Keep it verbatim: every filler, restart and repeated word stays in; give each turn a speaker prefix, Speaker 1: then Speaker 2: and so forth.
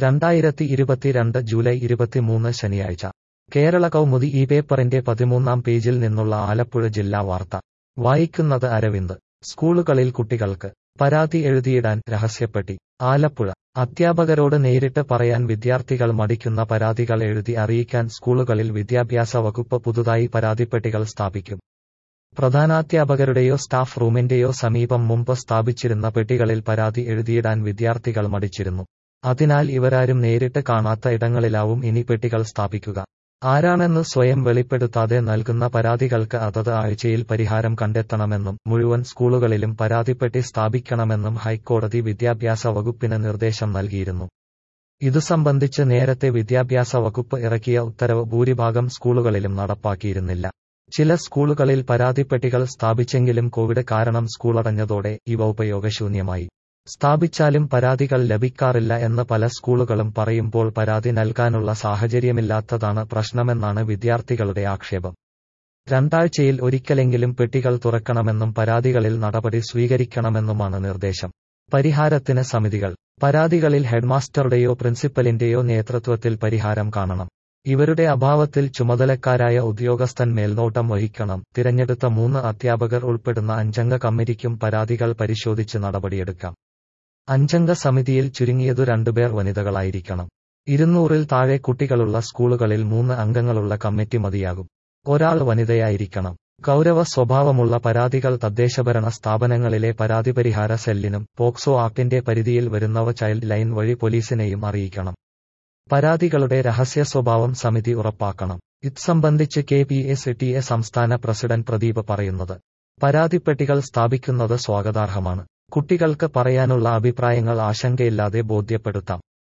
Speaker 1: രണ്ടായിരത്തി ഇരുപത്തിരണ്ട് ജൂലൈ ഇരുപത്തിമൂന്ന് ശനിയാഴ്ച കേരള കൗമുദി ഈ പേപ്പറിന്റെ പതിമൂന്നാം പേജിൽ നിന്നുള്ള ആലപ്പുഴ ജില്ലാ വാർത്ത വായിക്കുന്നത് അരവിന്ദ്. സ്കൂളുകളിൽ കുട്ടികൾക്ക് പരാതി എഴുതിയിടാൻ രഹസ്യപ്പെട്ടി. ആലപ്പുഴ അധ്യാപകരോട് നേരിട്ട് പറയാൻ വിദ്യാർത്ഥികൾ മടിക്കുന്ന പരാതികൾ എഴുതി അറിയിക്കാൻ സ്കൂളുകളിൽ വിദ്യാഭ്യാസ വകുപ്പ് പുതുതായി പരാതിപ്പെട്ടികൾ സ്ഥാപിക്കും. പ്രധാനാധ്യാപകരുടെയോ സ്റ്റാഫ് റൂമിന്റെയോ സമീപം മുമ്പ് സ്ഥാപിച്ചിരുന്ന പെട്ടികളിൽ പരാതി എഴുതിയിടാൻ വിദ്യാർത്ഥികൾ മടിച്ചിരുന്നു. അതിനാൽ ഇവരാരും നേരിട്ട് കാണാത്ത ഇടങ്ങളിലാവും ഇനി പെട്ടികൾ സ്ഥാപിക്കുക. ആരാണെന്ന് സ്വയം വെളിപ്പെടുത്താതെ നൽകുന്ന പരാതികൾക്ക് അതത് ആഴ്ചയിൽ പരിഹാരം കണ്ടെത്തണമെന്നും മുഴുവൻ സ്കൂളുകളിലും പരാതിപ്പെട്ടി സ്ഥാപിക്കണമെന്നും ഹൈക്കോടതി വിദ്യാഭ്യാസ വകുപ്പിന് നിർദ്ദേശം നൽകിയിരുന്നു. ഇതു സംബന്ധിച്ച് നേരത്തെ വിദ്യാഭ്യാസ വകുപ്പ് ഇറക്കിയ ഉത്തരവ് ഭൂരിഭാഗം സ്കൂളുകളിലും നടപ്പാക്കിയിരുന്നില്ല. ചില സ്കൂളുകളിൽ പരാതിപ്പെട്ടികൾ സ്ഥാപിച്ചെങ്കിലും കോവിഡ് കാരണം സ്കൂളടഞ്ഞതോടെ ഇവ ഉപയോഗശൂന്യമായി. സ്ഥാപിച്ചാലും പരാതികൾ ലഭിക്കാറില്ല എന്ന് പല സ്കൂളുകളും പറയുമ്പോൾ പരാതി നൽകാനുള്ള സാഹചര്യമില്ലാത്തതാണ് പ്രശ്നമെന്നാണ് വിദ്യാർത്ഥികളുടെ ആക്ഷേപം. രണ്ടാഴ്ചയിൽ ഒരിക്കലെങ്കിലും പെട്ടികൾ തുറക്കണമെന്നും പരാതികളിൽ നടപടി സ്വീകരിക്കണമെന്നുമാണ് നിർദ്ദേശം. പരിഹാരത്തിന് സമിതികൾ. പരാതികളിൽ ഹെഡ്മാസ്റ്ററുടെയോ പ്രിൻസിപ്പലിന്റെയോ നേതൃത്വത്തിൽ പരിഹാരം കാണണം. ഇവരുടെ അഭാവത്തിൽ ചുമതലക്കാരായ ഉദ്യോഗസ്ഥൻ മേൽനോട്ടം വഹിക്കണം. തിരഞ്ഞെടുത്ത മൂന്ന് അധ്യാപകർ ഉൾപ്പെടുന്ന അഞ്ചംഗ കമ്മിറ്റിക്കും പരാതികൾ പരിശോധിച്ച് നടപടിയെടുക്കാം. അഞ്ചംഗ സമിതിയിൽ ചുരുങ്ങിയതു രണ്ടുപേർ വനിതകളായിരിക്കണം. ഇരുന്നൂറിൽ താഴെ കുട്ടികളുള്ള സ്കൂളുകളിൽ മൂന്ന് അംഗങ്ങളുള്ള കമ്മിറ്റി മതിയാകും. ഒരാൾ വനിതയായിരിക്കണം. ഗൗരവ സ്വഭാവമുള്ള പരാതികൾ തദ്ദേശഭരണ സ്ഥാപനങ്ങളിലെ പരാതിപരിഹാര സെല്ലിനും പോക്സോ ആക്ടിന്റെ പരിധിയിൽ വരുന്നവ ചൈൽഡ് ലൈൻ വഴി പോലീസിനെയും അറിയിക്കണം. പരാതികളുടെ രഹസ്യ സ്വഭാവം സമിതി ഉറപ്പാക്കണം. ഇത് സംബന്ധിച്ച് K P S T A സംസ്ഥാന പ്രസിഡന്റ് പ്രദീപ് പറയുന്നത്, പരാതിപ്പെട്ടികൾ സ്ഥാപിക്കുന്നത് സ്വാഗതാർഹമാണ്. കുട്ടികൾക്ക് പറയാനുള്ള അഭിപ്രായങ്ങൾ ആശങ്കയില്ലാതെ ബോധ്യപ്പെടുത്താം.